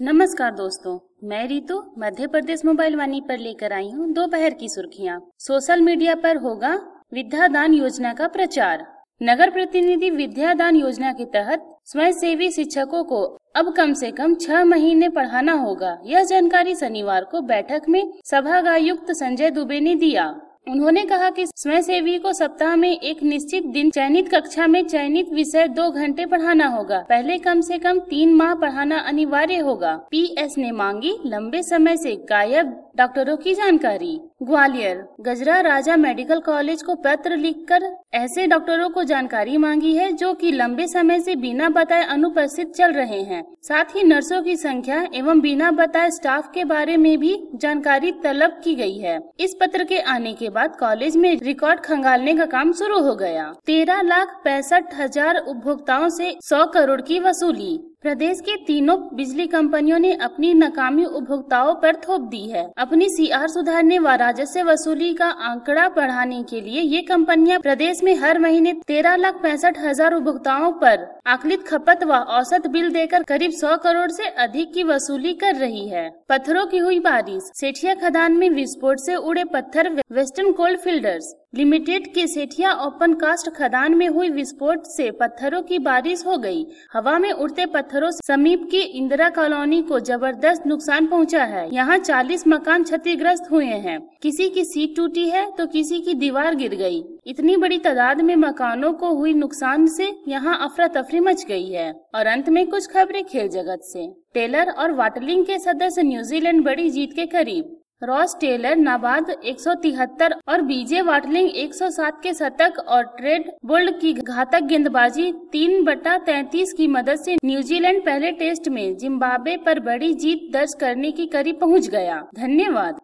नमस्कार दोस्तों, मैं रितु मध्य प्रदेश मोबाइल वाणी पर लेकर आई हूँ दोपहर की सुर्खियाँ। सोशल मीडिया पर होगा विद्यादान योजना का प्रचार। नगर प्रतिनिधि विद्यादान योजना के तहत स्वयंसेवी शिक्षकों को अब कम से कम 6 महीने पढ़ाना होगा। यह जानकारी शनिवार को बैठक में सभागायुक्त संजय दुबे ने दिया। उन्होंने कहा कि स्वयंसेवी को सप्ताह में एक निश्चित दिन चयनित कक्षा में चयनित विषय 2 घंटे पढ़ाना होगा। पहले कम से कम 3 माह पढ़ाना अनिवार्य होगा। पीएस ने मांगी लंबे समय से गायब डॉक्टरों की जानकारी। ग्वालियर गजरा राजा मेडिकल कॉलेज को पत्र लिखकर ऐसे डॉक्टरों को जानकारी मांगी है जो कि लंबे समय से बिना बताए अनुपस्थित चल रहे हैं। साथ ही नर्सों की संख्या एवं बिना बताए स्टाफ के बारे में भी जानकारी तलब की गई है। इस पत्र के आने के बाद कॉलेज में रिकॉर्ड खंगालने का काम शुरू हो गया। 13,65,000 उपभोक्ताओं से 100 करोड़ की वसूली। प्रदेश के तीनों बिजली कंपनियों ने अपनी नाकामी उपभोक्ताओं पर थोप दी है। अपनी सीआर सुधारने व राजस्व वसूली का आंकड़ा बढ़ाने के लिए ये कंपनियां प्रदेश में हर महीने 13,65,000 उपभोक्ताओं पर आकलित खपत व औसत बिल देकर करीब 100 करोड़ से अधिक की वसूली कर रही है। पत्थरों की हुई बारिश। सेठिया खदान में विस्फोट से उड़े पत्थर। वेस्टर्न कोल फील्डर्स लिमिटेड के सेठिया ओपन कास्ट खदान में हुई विस्फोट से पत्थरों की बारिश हो गई। हवा में उड़ते पत्थरों से समीप की इंदिरा कॉलोनी को जबरदस्त नुकसान पहुंचा है। यहां 40 मकान क्षतिग्रस्त हुए हैं। किसी की सीट टूटी है तो किसी की दीवार गिर गई। इतनी बड़ी तादाद में मकानों को हुई नुकसान से यहां अफरा तफरी मच गई है। और अंत में कुछ खबरें खेल जगत से। टेलर और वाटलिंग के सदस्य न्यूजीलैंड बड़ी जीत के करीब। रॉस टेलर नाबाद 173 और बीजे वाटलिंग 107 के शतक और ट्रेड बोल्ट की घातक गेंदबाजी 3/33 की मदद से न्यूजीलैंड पहले टेस्ट में जिम्बाब्वे पर बड़ी जीत दर्ज करने की करीब पहुंच गया। धन्यवाद।